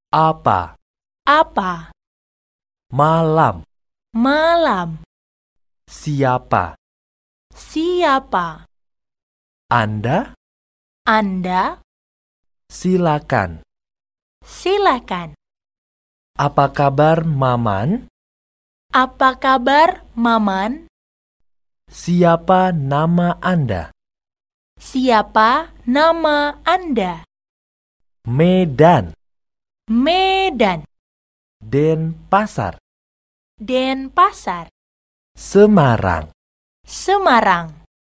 Apa? Apa? Malam. Malam. Siapa? Siapa? Anda? Anda? Silakan. Silakan. Apa kabar, Maman? Apa kabar, Maman? Siapa nama Anda? Siapa nama Anda? Medan. Medan. Denpasar. Denpasar. Semarang. Semarang.